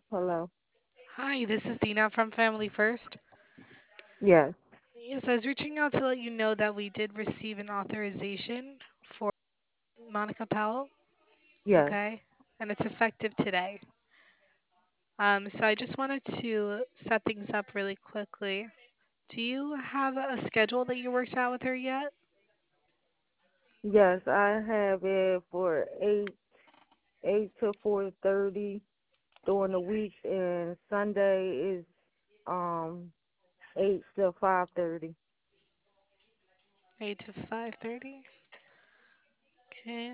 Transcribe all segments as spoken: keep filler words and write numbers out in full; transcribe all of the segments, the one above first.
Hello. Hi, this is Dina from Family First. Yes. Yes, I was reaching out to let you know that we did receive an authorization for Monica Powell, Yes. okay? And it's effective today. Um, so I just wanted to set things up really quickly. Do you have a schedule that you worked out with her yet? Yes, I have it for eight eight to four thirty during the week, and Sunday is um eight to five thirty. eight to five thirty. Okay.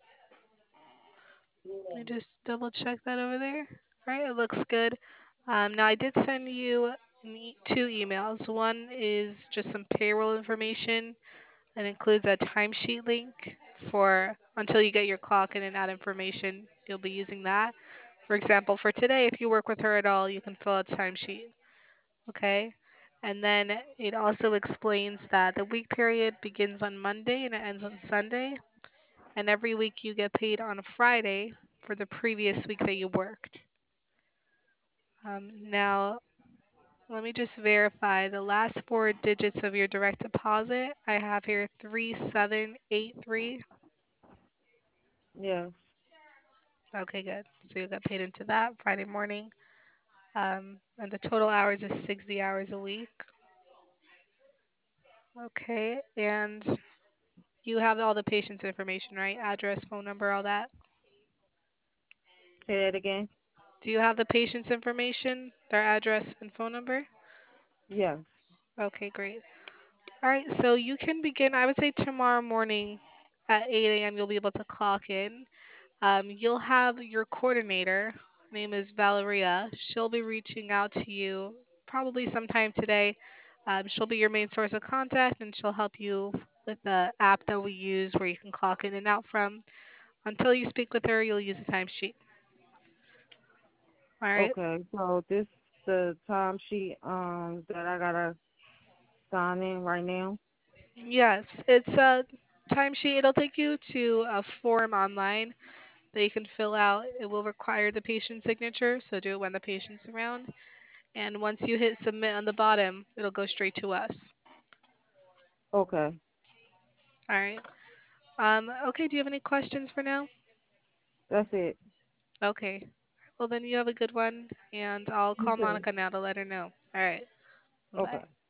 Let me just double check that over there. All right, it looks good. Um, now I did send you an e- two emails. One is just some payroll information. It includes a timesheet link for until you get your clock in and out information. You'll be using that. For example, for today, if you work with her at all, you can fill out a timesheet. Okay. And then it also explains that the week period begins on Monday and it ends on Sunday. And every week you get paid on a Friday for the previous week that you worked. Um, now, let me just verify the last four digits of your direct deposit. I have here three seven eight three. Yes. Okay, good. So you got paid into that Friday morning. Um, and the total hours is sixty hours a week. Okay, and you have all the patient's information, right? Address, phone number, all that. Say that again. Do you have the patient's information, their address and phone number? Yes. Okay, great. All right, so you can begin, I would say tomorrow morning at eight a m. You'll be able to clock in. Um, you'll have your coordinator, her name is Valeria. She'll be reaching out to you probably sometime today. Um, she'll be your main source of contact and she'll help you with the app that we use where you can clock in and out from. Until you speak with her, you'll use a timesheet. All right. Okay. So this the timesheet um that I gotta sign in right now. Yes, it's a timesheet. It'll take you to a form online that you can fill out. It will require the patient's signature, so do it when the patient's around. And once you hit submit on the bottom, it'll go straight to us. Okay. All right. Um, okay, do you have any questions for now? That's it. Okay. Well, then you have a good one, and I'll You call too. Monica now to let her know. All right. Bye. Okay.